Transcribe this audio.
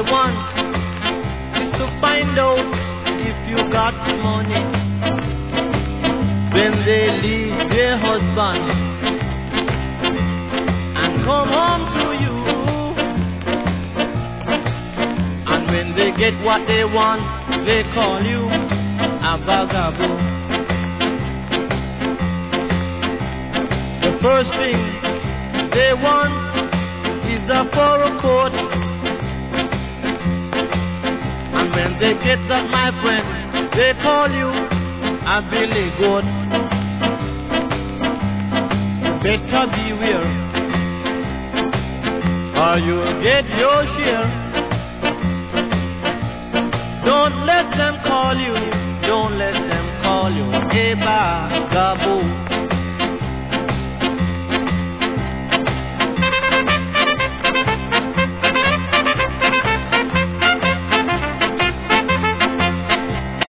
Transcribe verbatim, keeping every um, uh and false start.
want is to find out if you got money. When they leave their husband and come home to you, and when they get what they want, they call you a vagabond. The first thing they want is a fur coat, and when they get that, my friend, they call you a billy goat. Better beware, or you'll get your share. Don't let them call you, don't let them call you a vagabond.